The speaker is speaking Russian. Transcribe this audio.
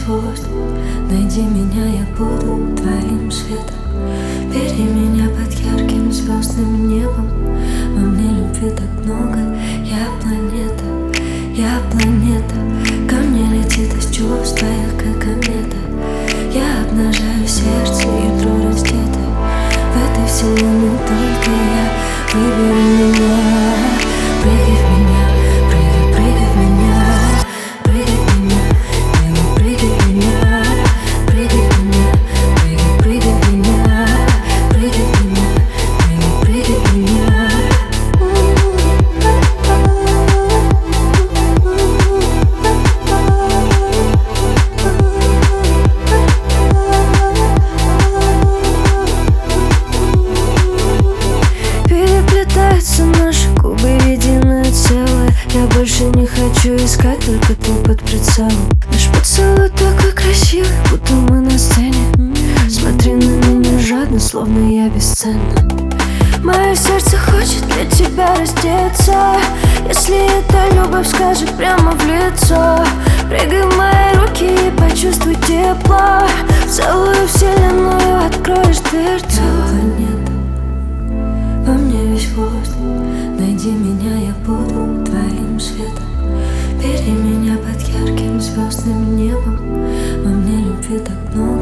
воздух, найди меня, я буду твоим светом. Бери меня под ярким звездным небом. Во мне любви так много, я планета, я планета. Ко мне летит из чувств твоих, как комета. Я обнажаю сердце, ядро раздето. В этой вселенной только я. Выбери меня, прыгай в меня, прыгай, прыгай в меня. Прыгай в меня, милый, прыгай в меня. Прыгай в меня, прыгай, прыгай в меня. Прыгай в меня, милый, прыгай в меня. Переплетаются наши губы в единое целое. Я больше не хочу искать, только ты под прицелом. Наш поцелуй такой красивый, будто мы на сцене. Смотри на меня жадно, словно я бесценна. Мое сердце хочет для тебя раздеться. Если это любовь, скажи прямо в лицо. Прыгай в мои руки и почувствуй тепло. В целую вселенную откроешь дверцу. Планета, во мне весь воздух, найди меня, я буду твоим светом. Бери меня под ярким звездным небом. Во мне любви так много.